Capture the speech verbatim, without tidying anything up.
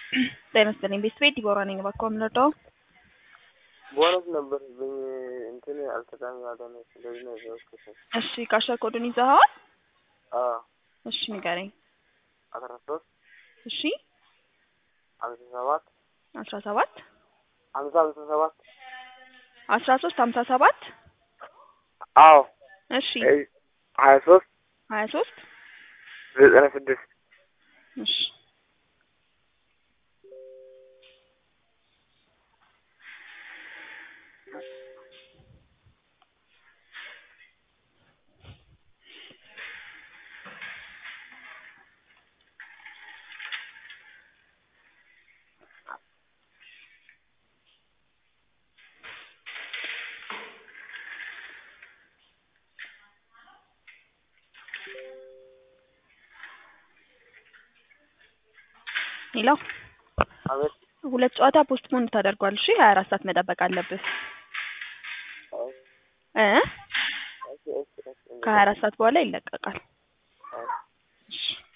ጤና ይስጥልኝ ቤት ቤት ዲቦራ ነኝ ባኮ ምንለው ቦነስ ነበር እንትን አልተጣም ያለው ነው ስለዚህ ነው ያወቅኩት እሺ ካሸር ኮዱን ይዘሃል አዎ እሺ ንገረኝ አስራ ሶስት እሺ ሃምሳ ሰባት አስራ ሰባት ሃምሳ ሃምሳ ሰባት አስራ ሶስት ሃምሳ ሰባት አዎ እሺ ሃያ ሶስት ሃያ ሶስት ዘጠና ስድስት እሺ ሄሎ አቤት ሁለት ጨዋታ ፖስትፖን ተደርጓል እሺ ሃያ አራት ሰዓት መጠበቅ አለብህ እ ከሃያ አራት ሰዓት በኋላ ይለቀቃል እሺ